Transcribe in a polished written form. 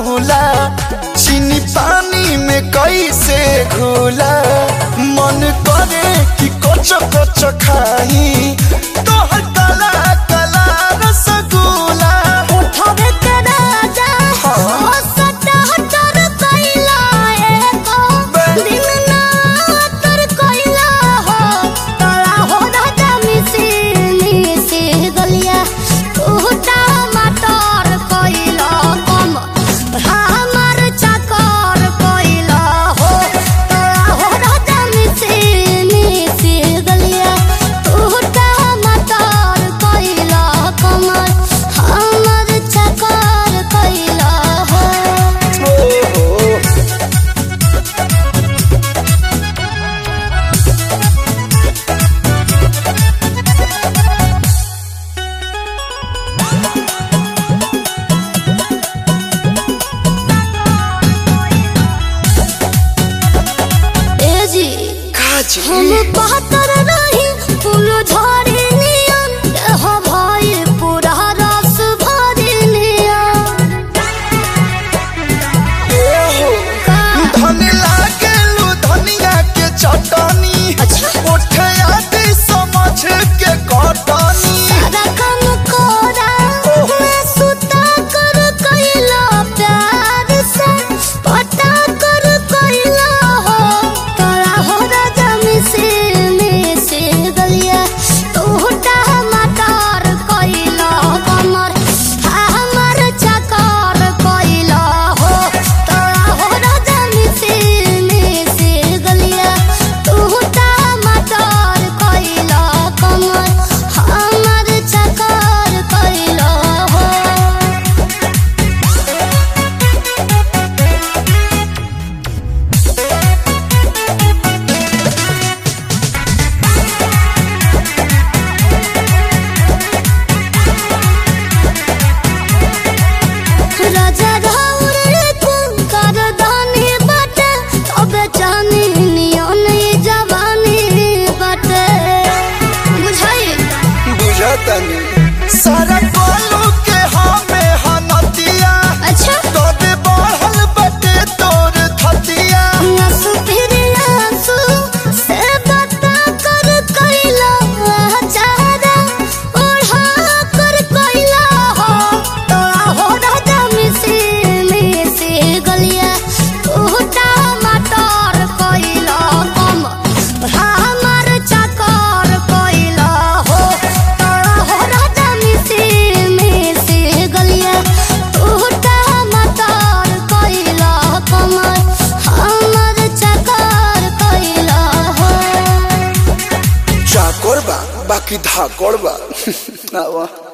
रसगुल्ला चीनी पानी में कैसे घुला मन करे कि कच कच खाई तोहर काला काला रसगुल्ला उठवे के राजा हो सटा हटर कइला एको दिन ना तर कइला हो तोरा हो राजा मिसी गलिया उठा मटर कइला कम हमर चकर कइला हो तोरा हो राजा मिसी गलिया उठा मटर कइला कम हमर चकर कइला हो। ए जी हम बहतर नहीं फूल झड़ी नियन हो भाई पूरा रस भरी नियन धन लागेलू धनिया के चटनी उठे आदि समझ के कटनी सारा काम कोरा मैं सुता कर कइला प्यार से पता कर कइला हो तोरा हो राजा मिसी गलिया टूटा मटर कइला कमर हमर चकर कइला हो तोरा हो राजा मिसी गलिया टूटा मटर कइला कमर हमर चकर कइला हो। राजा राउर तुम कर दानी बाटे तबे जानी नियन जवानी बाटे बुझाई बुझतनी सारा कोलू के हमें हनतिया अच्छा तबे बढ़ल बटे तोर थतिया आंसू फिर आंसू से बता कर कइला चारा ओढ़ा कर कइला हो तोरा हो राजा मिसी गलिया टूटा मटर कइला कम हमर चकर कइला हो तोरा हो राजा मिसी गलिया टूटा मटर कइला कम हमर चकर कइला हो। चाकोर बा बाकी धाकोर बा